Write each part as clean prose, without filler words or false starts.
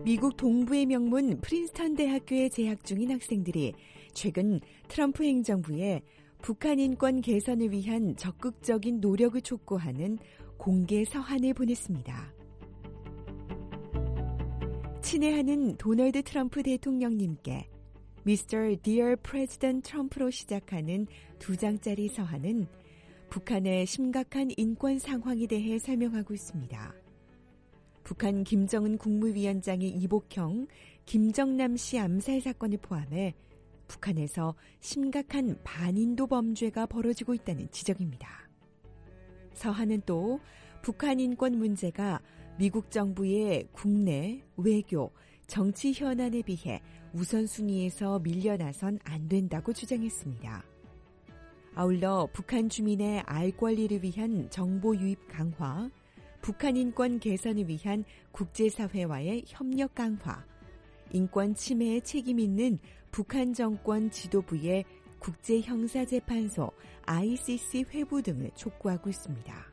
미국 동부의 명문 프린스턴 대학교에 재학 중인 학생들이 최근 트럼프 행정부에 북한 인권 개선을 위한 적극적인 노력을 촉구하는 공개 서한을 보냈습니다. 친애하는 도널드 트럼프 대통령님께 Mr. Dear President Trump로 시작하는 2장짜리 서한은 북한의 심각한 인권 상황에 대해 설명하고 있습니다. 북한 김정은 국무위원장의 이복형 김정남 씨 암살 사건을 포함해 북한에서 심각한 반인도 범죄가 벌어지고 있다는 지적입니다. 서한은 또 북한 인권 문제가 미국 정부의 국내, 외교, 정치 현안에 비해 우선순위에서 밀려나선 안 된다고 주장했습니다. 아울러 북한 주민의 알 권리를 위한 정보 유입 강화, 북한 인권 개선을 위한 국제사회와의 협력 강화, 인권 침해에 책임 있는 북한 정권 지도부의 국제형사재판소 ICC 회부 등을 촉구하고 있습니다.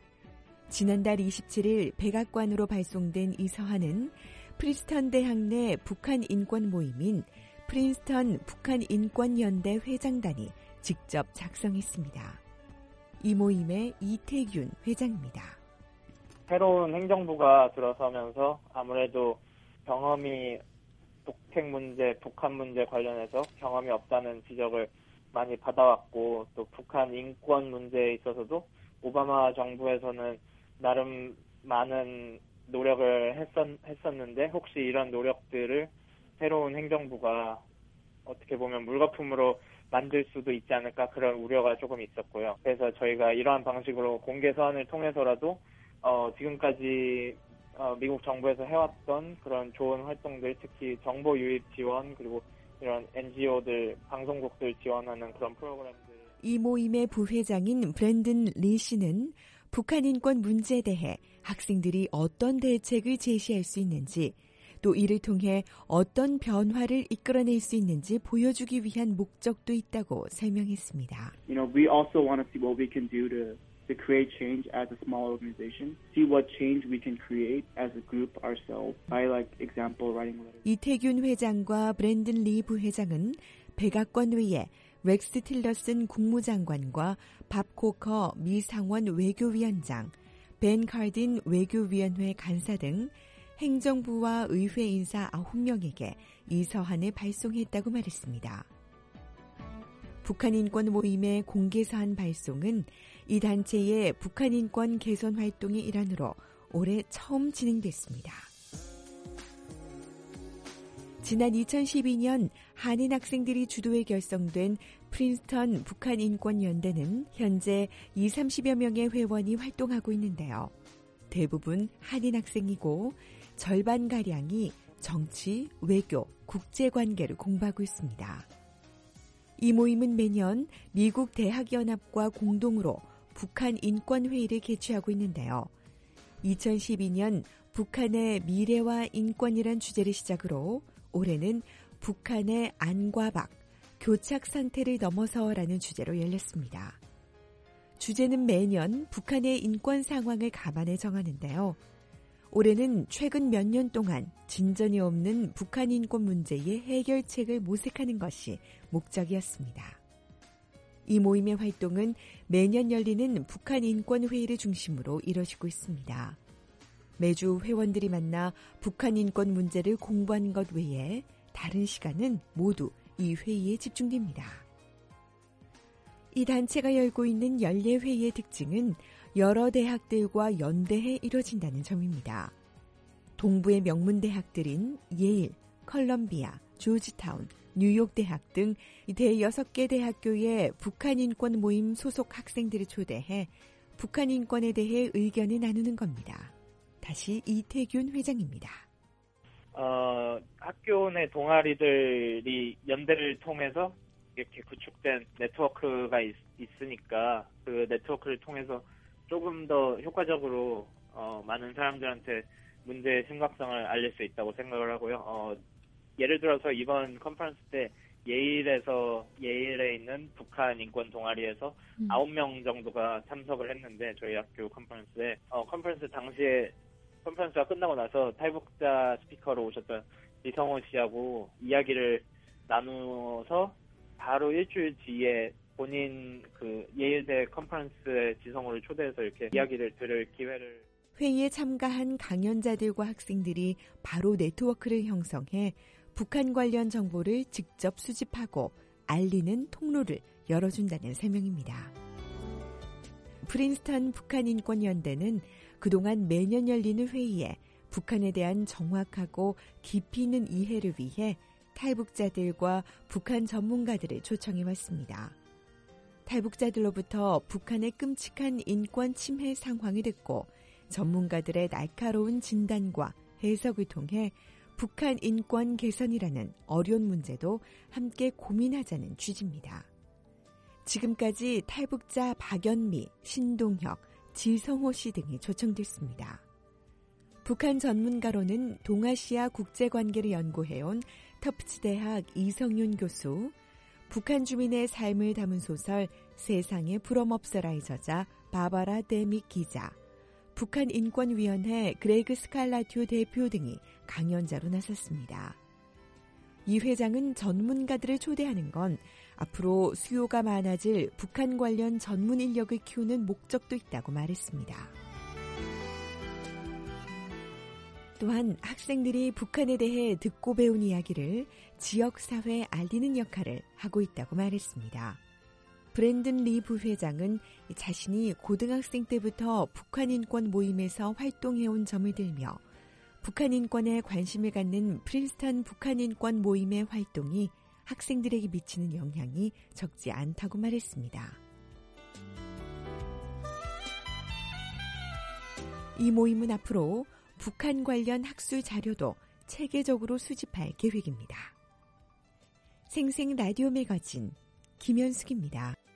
지난달 27일 백악관으로 발송된 이 서한은 프린스턴 대학 내 북한 인권 모임인 프린스턴 북한인권연대 회장단이 직접 작성했습니다. 이 모임의 이태균 회장입니다. 새로운 행정부가 들어서면서 아무래도 경험이 북핵 문제, 북한 문제 관련해서 경험이 없다는 지적을 많이 받아왔고 또 북한 인권 문제에 있어서도 오바마 정부에서는 나름 많은 노력을 했었는데 혹시 이런 노력들을 새로운 행정부가 어떻게 보면 물거품으로 만들 수도 있지 않을까 그런 우려가 조금 있었고요. 그래서 저희가 이러한 방식으로 공개 서한을 통해서라도 지금까지 미국 정부에서 해왔던 그런 좋은 활동들, 특히 정보 유입 지원 그리고 이런 NGO들, 방송국들 지원하는 그런 프로그램들. 이 모임의 부회장인 브랜든 리 씨는 북한 인권 문제에 대해 학생들이 어떤 대책을 제시할 수 있는지 또 이를 통해 어떤 변화를 이끌어낼 수 있는지 보여주기 위한 목적도 있다고 설명했습니다. We also want to see what we can do to create change as a small organization, see what change we can create as a group ourselves by like example writing letters. 이태균 회장과 브랜든 리 부회장은 백악관 외에 렉스 틸러슨 국무장관과 밥 코커 미 상원 외교위원장, 벤 카딘 외교위원회 간사 등 행정부와 의회 인사 9명에게 이 서한을 발송했다고 말했습니다. 북한 인권 모임의 공개 서한 발송은 이 단체의 북한 인권 개선 활동의 일환으로 올해 처음 진행됐습니다. 지난 2012년 한인 학생들이 주도해 결성된 프린스턴 북한인권연대는 현재 20-30여 명의 회원이 활동하고 있는데요. 대부분 한인 학생이고 절반가량이 정치, 외교, 국제관계를 공부하고 있습니다. 이 모임은 매년 미국 대학연합과 공동으로 북한 인권회의를 개최하고 있는데요. 2012년 북한의 미래와 인권이란 주제를 시작으로 올해는 북한의 안과 박, 교착 상태를 넘어서라는 주제로 열렸습니다. 주제는 매년 북한의 인권 상황을 감안해 정하는데요. 올해는 최근 몇 년 동안 진전이 없는 북한 인권 문제의 해결책을 모색하는 것이 목적이었습니다. 이 모임의 활동은 매년 열리는 북한 인권 회의를 중심으로 이뤄지고 있습니다. 매주 회원들이 만나 북한 인권 문제를 공부하는 것 외에 다른 시간은 모두 이 회의에 집중됩니다. 이 단체가 열고 있는 연례회의의 특징은 여러 대학들과 연대해 이뤄진다는 점입니다. 동부의 명문대학들인 예일, 컬럼비아, 조지타운, 뉴욕 대학 등 대여섯 개 대학교의 북한 인권 모임 소속 학생들을 초대해 북한 인권에 대해 의견을 나누는 겁니다. 다시 이태균 회장입니다. 학교 내 동아리들이 연대를 통해서 이렇게 구축된 네트워크가 있으니까 그 네트워크를 통해서 조금 더 효과적으로 많은 사람들한테 문제의 심각성을 알릴 수 있다고 생각을 하고요. 예를 들어서 이번 컨퍼런스 때 예일에 있는 북한 인권 동아리에서 9명 정도가 참석을 했는데 저희 학교 컨퍼런스에 컨퍼런스 당시에 컨퍼런스가 끝나고 나서 탈북자 스피커로 오셨던 이성호 씨하고 이야기를 나누어서 바로 일주일 뒤에 본인 그 예일대 컨퍼런스에 지성호를 초대해서 이렇게 이야기를 들을 기회를. 회의에 참가한 강연자들과 학생들이 바로 네트워크를 형성해 북한 관련 정보를 직접 수집하고 알리는 통로를 열어준다는 설명입니다. 프린스턴 북한인권연대는 그동안 매년 열리는 회의에 북한에 대한 정확하고 깊이 있는 이해를 위해 탈북자들과 북한 전문가들을 초청해왔습니다. 탈북자들로부터 북한의 끔찍한 인권 침해 상황을 듣고 전문가들의 날카로운 진단과 해석을 통해 북한 인권 개선이라는 어려운 문제도 함께 고민하자는 취지입니다. 지금까지 탈북자 박연미, 신동혁, 지성호 씨 등이 초청됐습니다. 북한 전문가로는 동아시아 국제관계를 연구해온 터프츠 대학 이성윤 교수, 북한 주민의 삶을 담은 소설 세상에 부럼없어라의 저자 바바라 데믹 기자, 북한인권위원회 그레이그 스칼라튜 대표 등이 강연자로 나섰습니다. 이 회장은 전문가들을 초대하는 건 앞으로 수요가 많아질 북한 관련 전문 인력을 키우는 목적도 있다고 말했습니다. 또한 학생들이 북한에 대해 듣고 배운 이야기를 지역사회에 알리는 역할을 하고 있다고 말했습니다. 브랜든 리 부회장은 자신이 고등학생 때부터 북한인권 모임에서 활동해온 점을 들며 북한 인권에 관심을 갖는 프린스턴 북한인권 모임의 활동이 학생들에게 미치는 영향이 적지 않다고 말했습니다. 이 모임은 앞으로 북한 관련 학술 자료도 체계적으로 수집할 계획입니다. 생생 라디오 매거진 김현숙입니다.